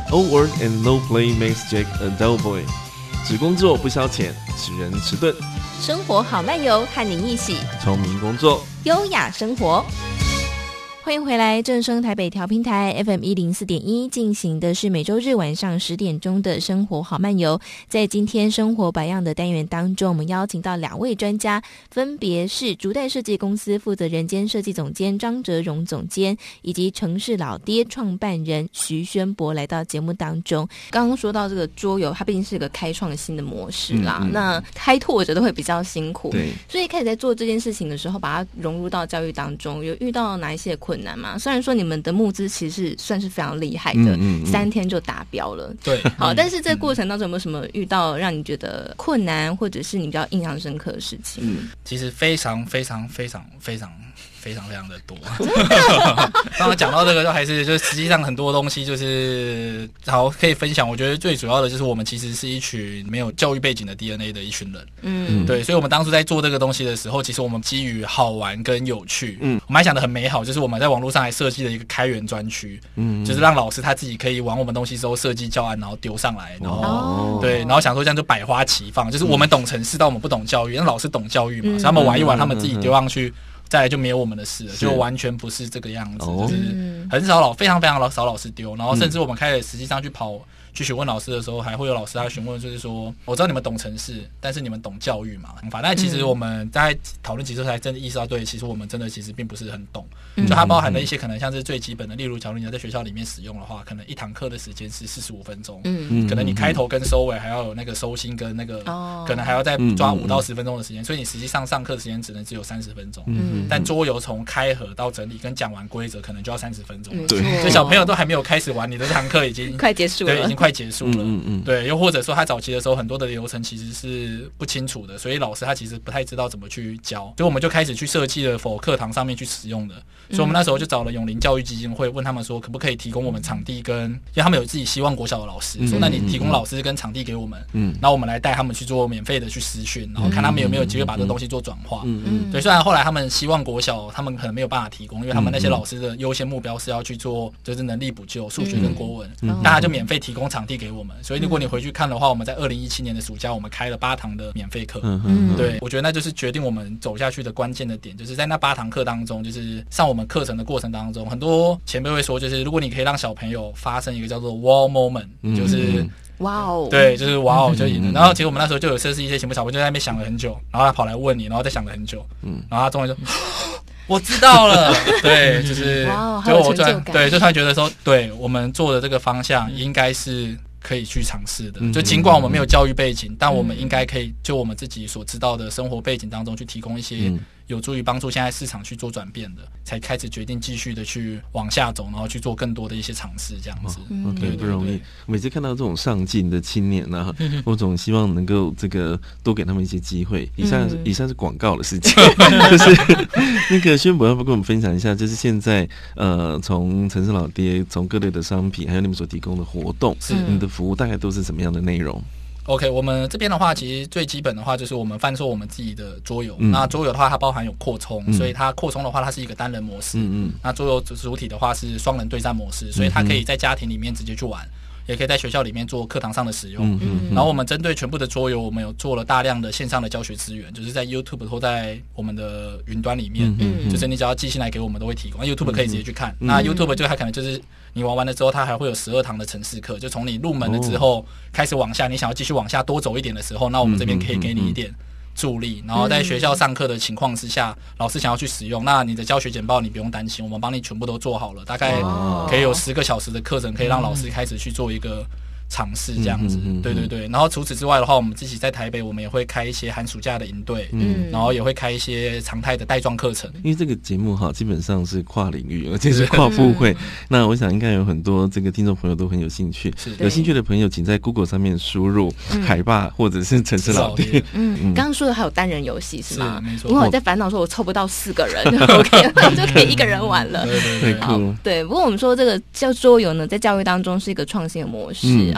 All work and no play makes Jack a dull boy。只工作不消遣，使人迟钝。 生活好漫游，和您一起聪明工作， 优雅生活。欢迎回来，正声台北调频台 FM104.1 进行的是每周日晚上10点钟的生活好漫游。在今天生活百样的单元当中，我们邀请到2位专家，分别是竹代设计公司负责人兼设计总监张哲荣总监，以及城市老爹创办人徐宣博来到节目当中。刚刚说到这个桌游，它毕竟是一个开创新的模式啦，那开拓者都会比较辛苦， 对， 所以开始在做这件事情的时候，把它融入到教育当中，有遇到哪一些困难吗？虽然说你们的募资其实算是非常厉害的，3天就达标了， 对， 好，但是这个过程当中有没有什么遇到让你觉得困难，或者是你比较印象深刻的事情？ 其实非常的多。刚刚讲到这个，就还是就实际上很多东西就是好可以分享。我觉得最主要的就是我们其实是一群没有教育背景的 DNA 的一群人，对，所以我们当初在做这个东西的时候，其实我们基于好玩跟有趣，我们还想得很美好，就是我们在网络上还设计了一个开源专区，就是让老师他自己可以玩我们东西之后设计教案，然后丢上来，然后对，然后想说这样就百花齐放，就是我们懂程式，但我们不懂教育，那老师懂教育嘛，所以他们玩一玩，他们自己丢上去。再来就没有我们的事了，就完全不是这个样子，就是很少非常少老师丢，然后甚至我们开始实际上去询问老师的时候，还会有老师来询问，就是说我知道你们懂程式，但是你们懂教育嘛？反正其实我们在讨论几次才真的意识到，对，其实我们真的其实并不是很懂，就它包含了一些可能像是最基本的，例如假如你要在学校里面使用的话，可能一堂课的时间是45分钟，可能你开头跟收尾还要有那个收心跟那个，可能还要再抓5到10分钟的时间，所以你实际上上课的时间只有30分钟，但桌游从开盒到整理跟讲完规则，可能就要30分钟了， 对， 所以小朋友都还没有开始玩，你的这堂课已经快结束了， 对，已经快结束了，对，又或者说他早期的时候很多的流程其实是不清楚的，所以老师他其实不太知道怎么去教，所以我们就开始去设计了否课堂上面去使用的，所以我们那时候就找了永龄教育基金会，问他们说可不可以提供我们场地跟，因为他们有自己希望国小的老师，说那你提供老师跟场地给我们，然后我们来带他们去做免费的去实训，然后看他们有没有机会把这东西做转化，对，虽然后来他们希望国小他们可能没有办法提供，因为他们那些老师的优先目标是要去做就是能力补救数学跟国文，大家就免费提供场地给我们，所以如果你回去看的话，我们在2017年的暑假我们开了8堂的免费课，对，我觉得那就是决定我们走下去的关键的点，就是在那8堂课当中，就是上我们课程的过程当中，很多前辈会说，就是如果你可以让小朋友发生一个叫做 wow moment，就是哇哦， 对，就是哇哦就赢了。然后其实我们那时候就有设置一些题目，小朋友就在那边想了很久，然后他跑来问你，然后再想了很久，然后他终于就我知道了，对，就是就我突然对，就突然觉得说，对我们做的这个方向应该是可以去尝试的，就尽管我们没有教育背景，但我们应该可以就我们自己所知道的生活背景当中去提供一些有助于帮助现在市场去做转变的，才开始决定继续的去往下走，然后去做更多的一些尝试，这样子。 对，不容易。每次看到这种上进的青年啊，我总希望能够这个多给他们一些机会。以上是广告的事情，就是那个宣博要不要跟我们分享一下，就是现在从城市老爹，从各类的商品，还有你们所提供的活动，你们的服务大概都是什么样的内容 ？OK， 我们这边的话，其实最基本的话就是我们贩售我们自己的桌游。那桌游的话，它包含有扩充，所以它扩充的话，它是一个单人模式。那桌游主体的话是双人对战模式，所以它可以在家庭里面直接去玩，也可以在学校里面做课堂上的使用。然后我们针对全部的桌游，我们有做了大量的线上的教学资源，就是在 YouTube 或在我们的云端里面，就是你只要寄信来给我们都会提供。YouTube 可以直接去看。那 YouTube 就它可能就是你玩完了之后，它还会有12堂的程式课，就从你入门了之后开始往下，你想要继续往下多走一点的时候，那我们这边可以给你一点助力，然后在学校上课的情况之下，老师想要去使用，那你的教学简报你不用担心，我们帮你全部都做好了，大概可以有10个小时的课程，可以让老师开始去做一个尝试这样子，对对对。然后除此之外的话，我们自己在台北，我们也会开一些寒暑假的营队，然后也会开一些常态的带状课程。 因为这个节目哈，基本上是跨领域，而且是跨部会。那我想应该有很多这个听众朋友都很有兴趣。有兴趣的朋友，请在 Google 上面输入海霸或者是城市老爹。 刚刚说的还有单人游戏是吗？ 没错。 因为我在烦恼说我凑不到4个人，OK， 就可以1个人玩了。 对，酷。 对，不过我们说这个叫桌游呢，在教育当中是一个创新的模式。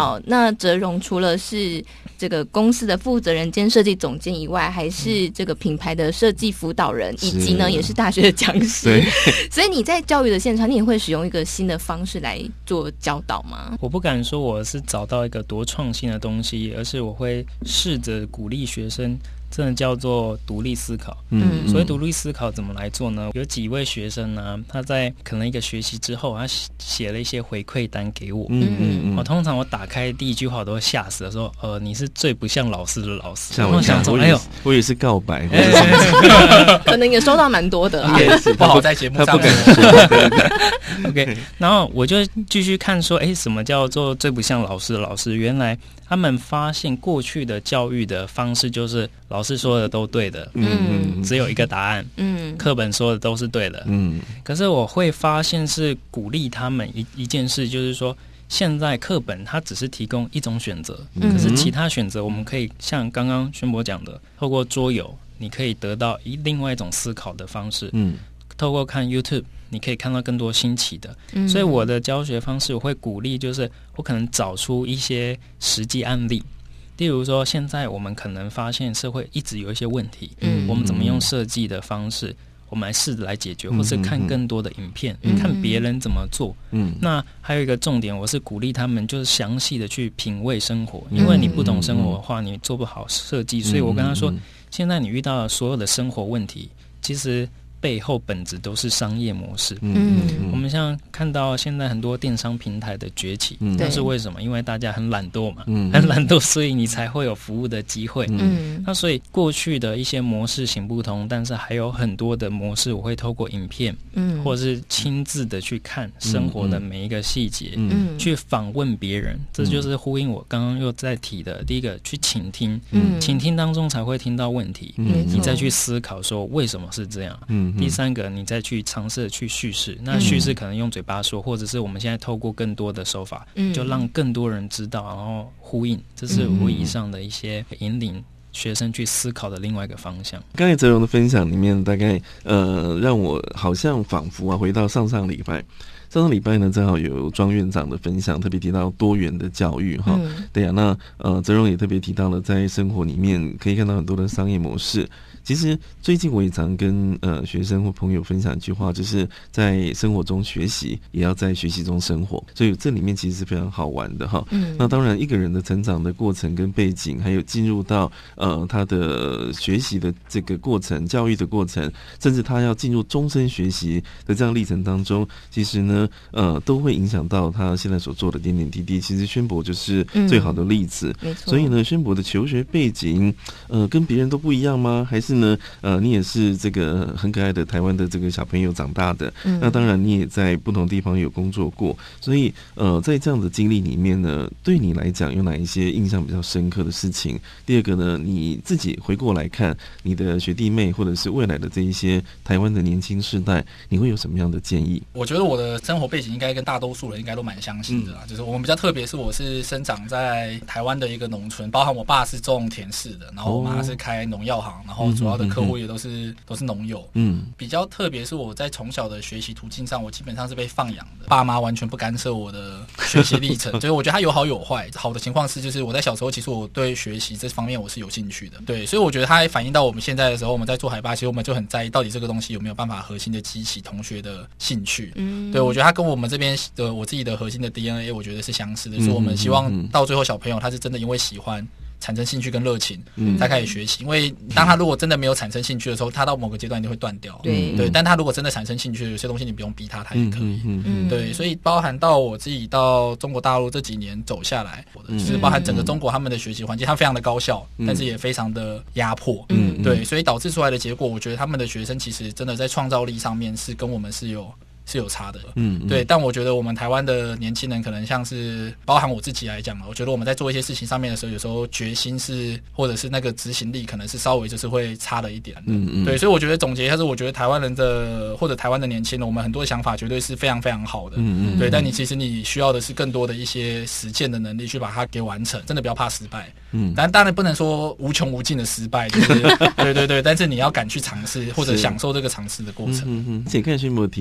好，那哲荣除了是这个公司的负责人兼设计总监以外，还是这个品牌的设计辅导人，以及呢也是大学的讲师。所以你在教育的现场，你也会使用一个新的方式来做教导吗？ 我不敢说我是找到一个多创新的东西，而是我会试着鼓励学生真的叫做独立思考。所谓独立思考怎么来做呢？有几位学生呢，他在可能一个学习之后，他写了一些回馈单给我。通常我打开第一句话我都会吓死了，说你是最不像老师的老师。 像我想说，我也是告白， 可能也收到蛮多的， 不好在节目上他不敢说。 OK， 然后我就继续看说，什么叫做最不像老师的老师？原来他们发现过去的教育的方式就是老师说的都对的，只有一个答案，课本说的都是对的，可是我会发现是鼓励他们一件事，就是说现在课本它只是提供一种选择，可是其他选择我们可以像刚刚宣博讲的，透过桌游你可以得到另外一种思考的方式，透过看 YouTube你可以看到更多新奇的，所以我的教学方式我会鼓励，就是我可能找出一些实际案例，例如说现在我们可能发现社会一直有一些问题，我们怎么用设计的方式我们来试着来解决，或是看更多的影片，看别人怎么做。那还有一个重点，我是鼓励他们就是详细的去品味生活，因为你不懂生活的话你做不好设计，所以我跟他说现在你遇到的所有的生活问题其实背后本质都是商业模式。我们像看到现在很多电商平台的崛起，那是为什么？因为大家很懒惰嘛，很懒惰，所以你才会有服务的机会。那所以过去的一些模式行不通，但是还有很多的模式我会透过影片，或者是亲自的去看生活的每一个细节，去访问别人，这就是呼应我刚刚又在提的第一个，去倾听，倾听当中才会听到问题，你再去思考说为什么是这样。第三个，你再去尝试去叙事，那叙事可能用嘴巴说，或者是我们现在透过更多的手法，就让更多人知道，然后呼应，这是我以上的一些引领学生去思考的另外一个方向。 刚才哲荣的分享里面，大概让我好像仿佛回到上礼拜。上礼拜呢，正好有庄院长的分享，特别提到多元的教育哈。对啊，那哲荣也特别提到了，在生活里面可以看到很多的商业模式。其实最近我也常跟学生或朋友分享一句话，就是在生活中学习，也要在学习中生活。所以这里面其实是非常好玩的哈。那当然，一个人的成长的过程跟背景，还有进入到他的学习的这个过程、教育的过程，甚至他要进入终身学习的这样历程当中，其实呢，都会影响到他现在所做的点点滴滴。其实宣博就是最好的例子。所以呢，宣博的求学背景，跟别人都不一样吗？还是呢，你也是这个很可爱的台湾的这个小朋友长大的，那当然你也在不同地方有工作过，所以在这样的经历里面呢，对你来讲有哪一些印象比较深刻的事情？第二个呢，你自己回过来看你的学弟妹或者是未来的这一些台湾的年轻世代，你会有什么样的建议？ 我觉得我的生活背景应该跟大多数人应该都蛮相似的啦，就是我们比较特别是我是生长在台湾的一个农村，包含我爸是种田氏的，然后我妈是开农药行，然后主要的客户也都是农友。比较特别是我在从小的学习途径上，我基本上是被放养的，爸妈完全不干涉我的学习历程，所以我觉得它有好有坏。好的情况是，就是我在小时候其实我对学习这方面我是有兴趣的，对，所以我觉得它反映到我们现在的时候，我们在做海拔，其实我们就很在意到底这个东西有没有办法核心的激起同学的兴趣。对，我觉得它跟我们这边的我自己的核心的 DNA， 我觉得是相似的，就是我们希望到最后小朋友他是真的因为喜欢产生兴趣跟热情才开始学习，因为当他如果真的没有产生兴趣的时候，他到某个阶段一定会断掉。对，但他如果真的产生兴趣，有些东西你不用逼他，他也可以。对，所以包含到我自己到中国大陆这几年走下来，就是包含整个中国他们的学习环境，它非常的高效，但是也非常的压迫。对，所以导致出来的结果，我觉得他们的学生其实真的在创造力上面是跟我们是有差的。对，但我觉得我们台湾的年轻人可能像是包含我自己来讲，我觉得我们在做一些事情上面的时候，有时候决心是或者是那个执行力可能是稍微就是会差了一点。对，所以我觉得总结一下是，我觉得台湾人的或者台湾的年轻人，我们很多想法绝对是非常非常好的。对，但其实你需要的是更多的一些实践的能力去把它给完成，真的不要怕失败。但当然不能说无穷无尽的失败，就是对，但是你要敢去尝试或者享受这个尝试的过程。 而且看宣博提到说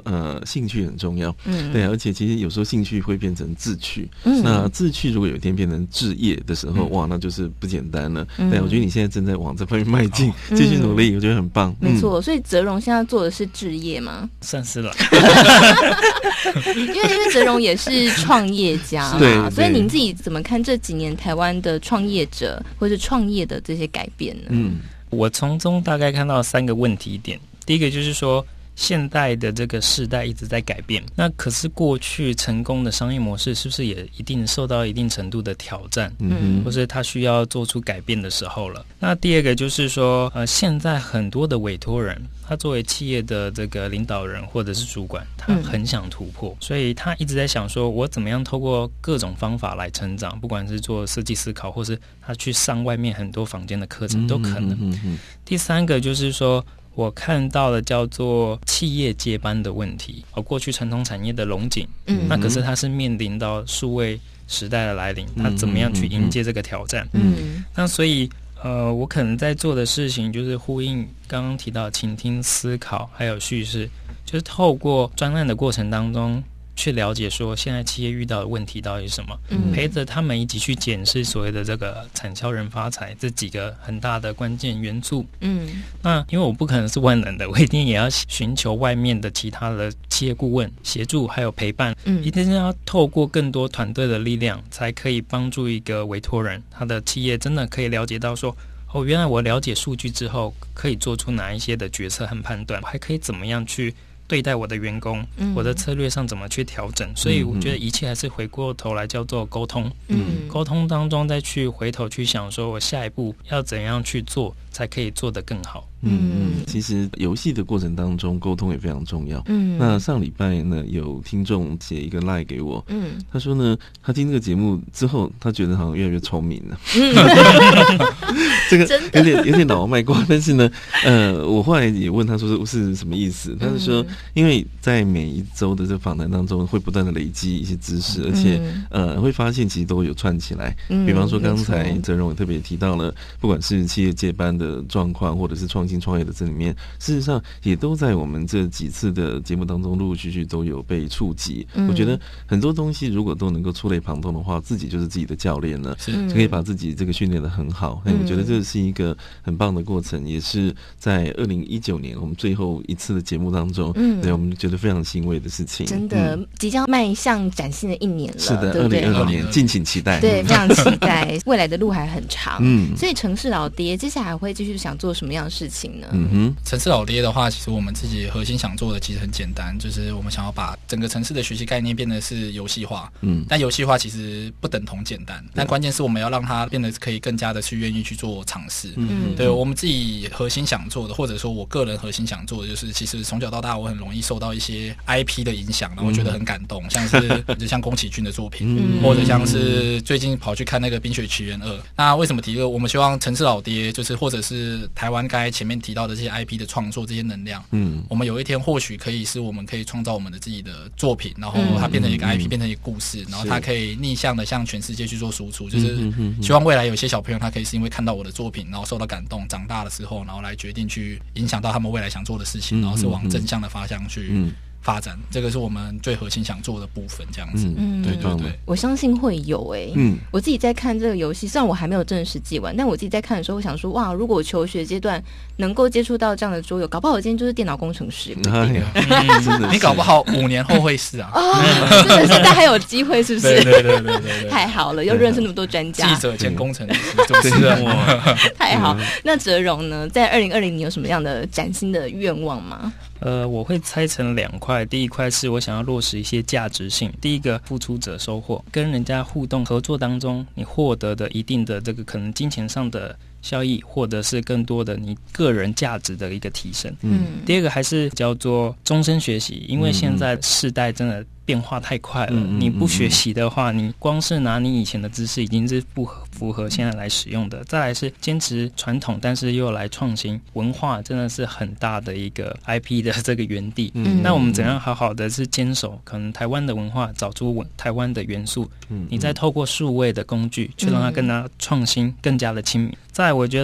兴趣很重要，对，而且其实有时候兴趣会变成志趣，那志趣如果有一天变成志业的时候，哇，那就是不简单了。对，我觉得你现在正在往这方面迈进，继续努力，我觉得很棒。 没错，所以泽荣现在做的是志业吗？ 算是了， 因为泽荣也是创业家嘛， 对， 所以您自己怎么看这几年台湾的创业者或是创业的这些改变呢？ 我从中大概看到3个问题点。第一个就是说，现代的这个世代一直在改变，那可是过去成功的商业模式是不是也一定受到一定程度的挑战，或是他需要做出改变的时候了。那第二个就是说，现在很多的委托人，他作为企业的这个领导人或者是主管，他很想突破，所以他一直在想说，我怎么样透过各种方法来成长，不管是做设计思考，或是他去上外面很多坊间的课程都可能。第3个就是说，我看到的叫做企业接班的问题，过去传统产业的龙井，那可是它是面临到数位时代的来临，它怎么样去迎接这个挑战？那所以我可能在做的事情就是呼应刚刚提到倾听、思考还有叙事，就是透过专案的过程当中去了解说现在企业遇到的问题到底是什么，陪着他们一起去检视所谓的这个产销人发财这几个很大的关键元素。那因为我不可能是万能的，我一定也要寻求外面的其他的企业顾问协助还有陪伴，一定是要透过更多团队的力量，才可以帮助一个委托人他的企业真的可以了解到说，原来我了解数据之后可以做出哪一些的决策和判断，还可以怎么样去对待我的员工，我的策略上怎么去调整，所以我觉得一切还是回过头来叫做沟通，沟通当中再去回头去想说我下一步要怎样去做才可以做得更好。 其实游戏的过程当中沟通也非常重要。那上礼拜呢，有听众写一个 LINE 给我，他说呢，他听这个节目之后，他觉得好像越来越聪明了。这个有点老王卖瓜，但是呢，我后来也问他说是什么意思，他是说，因为在每一周的这个访谈当中，会不断的累积一些知识，而且会发现其实都有串起来。比方说刚才泽荣也特别提到了，不管是企业接班的状况，或者是创新创业的这里面，事实上也都在我们这几次的节目当中陆陆续续都有被触及。我觉得很多东西如果都能够触类旁通的话，自己就是自己的教练了，就可以把自己这个训练得很好。我觉得这是一个很棒的过程，也是在2019年我们最后一次的节目当中，对我们觉得非常欣慰的事情。 真的，即将迈向崭新的一年了， 是的，2020年敬请期待。 对，非常期待，未来的路还很长。所以城市老爹接下来会继续想做什么样的事情呢？ 城市老爹的话，其实我们自己核心想做的其实很简单，就是我们想要把整个城市的学习概念变得是游戏化。但游戏化其实不等同简单，但关键是我们要让它变得可以更加的去愿意去做尝试。对，我们自己核心想做的，或者说我个人核心想做的，就是其实从小到大我很容易受到一些 IP 的影响，然后觉得很感动，像是就像宫崎骏的作品，或者像是最近跑去看那个《冰雪奇缘2》。那为什么提这个？我们希望城市老爹就是或者是台湾刚才前面提到的这些 IP 的创作，这些能量，我们有一天或许可以是我们可以创造我们的自己的作品，然后它变成一个 IP，变成一个故事，然后它可以逆向的向全世界去做输出，就是希望未来有些小朋友他可以是因为看到我的作品，然后受到感动，长大的时候然后来决定去影响到他们未来想做的事情，然后是往正向的方向去发展，这个是我们最核心想做的部分，这样子。对对对， 我相信会有我自己在看这个游戏，虽然我还没有正式实际玩，但我自己在看的时候，我想说，哇，如果我求学阶段能够接触到这样的桌游，搞不好我今天就是电脑工程师。 你搞不好5年后会是啊。 真的现在还有机会，是不是？ 对， 太好了，又认识那么多专家， 记者兼工程师，主持人。 太好。那哲荣呢，在2020年有什么样的崭新的愿望吗？ 我会拆成2块，第一块是我想要落实一些价值性。第一个，付出者收获，跟人家互动合作当中，你获得的一定的这个可能金钱上的效益，或者是更多的你个人价值的一个提升。第二个还是叫做终身学习，因为现在世代真的变化太快了，你不学习的话，你光是拿你以前的知识已经是不符合现在来使用的。再来是坚持传统，但是又来创新，文化真的是很大的一个 IP 的这个园地。那我们怎样好好的是坚守可能台湾的文化，找出台湾的元素，你再透过数位的工具去让它更加创新，更加的亲民。再来我觉得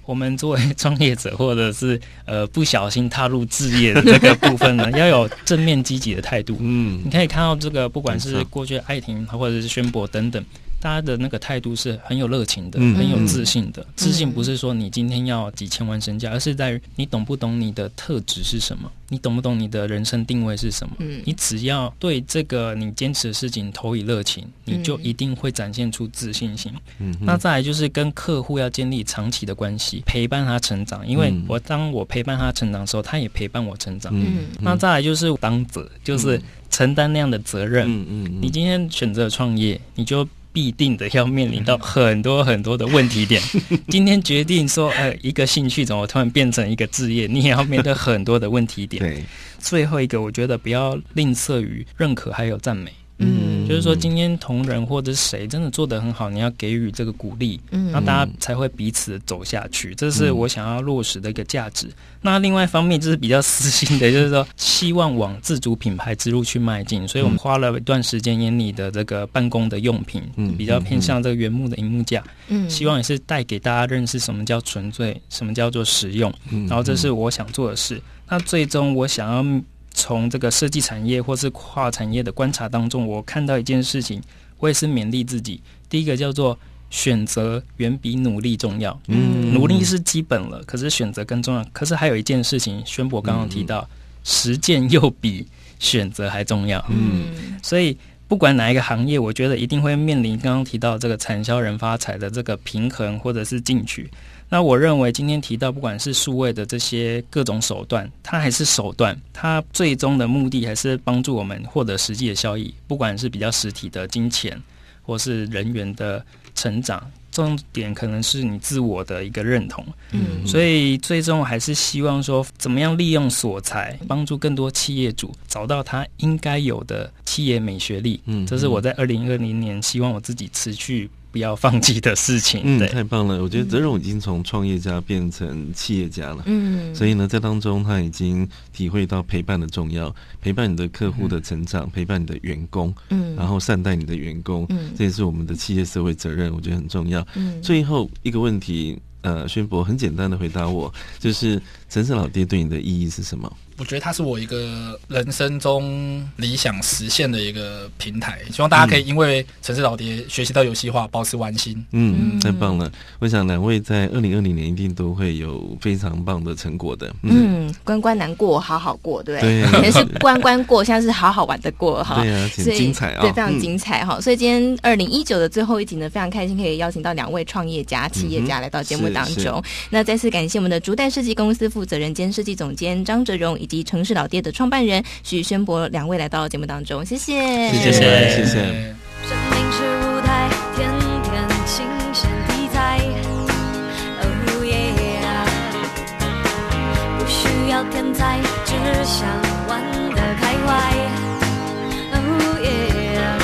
我们作为创业者或者是不小心踏入志业的这个部分呢，要有正面积极的态度。你可以看到这个，不管是过去艾婷或者是宣博等等，大家的那个态度是很有热情的，很有自信的。自信不是说你今天要几千万身价，而是在于你懂不懂你的特质是什么，你懂不懂你的人生定位是什么。你只要对这个你坚持的事情投以热情，你就一定会展现出自信心。那再来就是跟客户要建立长期的关系，陪伴他成长，因为当我陪伴他成长的时候，他也陪伴我成长。那再来就是当责，就是承担那样的责任。你今天选择创业，你就必定的要面临到很多很多的问题点。今天决定说一个兴趣怎么突然变成一个志业，你也要面对很多的问题点。对，最后一个我觉得不要吝啬于认可还有赞美。就是说今天同仁或者是谁真的做得很好，你要给予这个鼓励，那大家才会彼此走下去，这是我想要落实的一个价值。那另外一方面就是比较私心的，就是说希望往自主品牌之路去迈进，所以我们花了一段时间研拟的这个办公的用品，比较偏向这个原木的萤幕架，希望也是带给大家认识什么叫纯粹，什么叫做实用，然后这是我想做的事。那最终我想要从这个设计产业或是跨产业的观察当中，我看到一件事情，我也是勉励自己。第一个叫做选择远比努力重要。努力是基本了，可是选择更重要。可是还有一件事情，宣博刚刚提到，实践又比选择还重要。所以不管哪一个行业，我觉得一定会面临刚刚提到这个产销人发财的这个平衡或者是进取。那我认为今天提到不管是数位的这些各种手段，它还是手段，它最终的目的还是帮助我们获得实际的效益，不管是比较实体的金钱或是人员的成长，重点可能是你自我的一个认同。所以最终还是希望说怎么样利用所才，帮助更多企业主找到他应该有的企业美学力。这是我在2020年希望我自己持续不要放弃的事情。 太棒了！我觉得泽荣已经从创业家变成企业家了。所以呢，在当中他已经体会到陪伴的重要，陪伴你的客户的成长，陪伴你的员工，然后善待你的员工，这也是我们的企业社会责任，我觉得很重要。最后一个问题，宣博很简单的回答我，就是城市老爹对你的意义是什么？ 我觉得它是我一个人生中理想实现的一个平台，希望大家可以因为城市老爹学习到游戏化，保持玩心。 太棒了！我想两位在2020年一定都会有非常棒的成果的。 关关难过，好好过，对不对？也是关关过，现在是好好玩的过哈。 对啊，很精彩啊！ 对，非常精彩哈。所以今天2019的最后一集呢，非常开心可以邀请到2位创业家、企业家来到节目当中。那再次感谢我们的竹代设计公司负责人兼设计总监张哲荣，以及城市老爹的创办人许宣博2位来到节目当中，谢谢， 谢谢，谢谢。 生命是舞台，天天新鲜题材。Oh yeah， 不需要天才，只想玩得开怀。Oh yeah，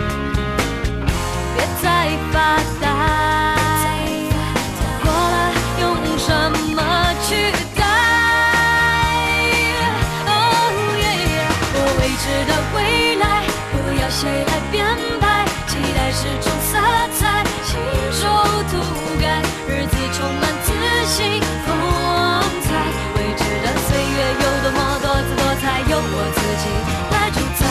别再发呆，过了用什么去改？未知的未来，不要谁来编排，期待是种色彩，亲手涂改，日子充满自信风采，未知的岁月有多么多姿多彩，由我自己来主宰。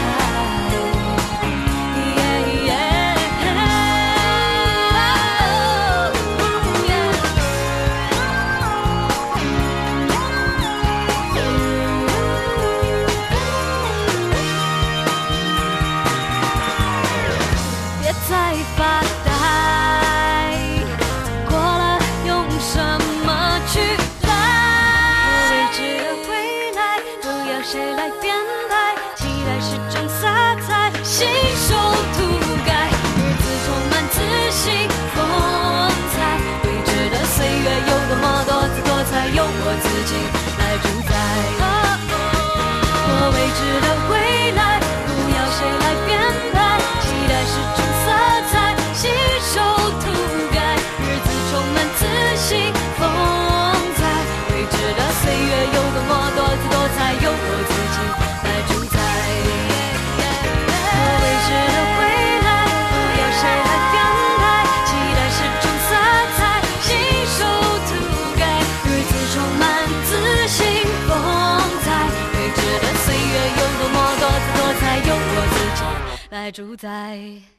再发呆，过了用什么去改？未知的未来，不要谁来编排，期待是种色彩，信手涂改，日子充满自信风采，未知的岁月有多么多姿多彩，由我自己来主宰。我未知的未来，不要谁来编排，期待是种色彩，信手涂改，日子充满自信风采，未知的岁月有多么多姿多彩，由我自己来主宰。我未知的未来，不要谁来编排，期待是种色彩，信手涂主宰。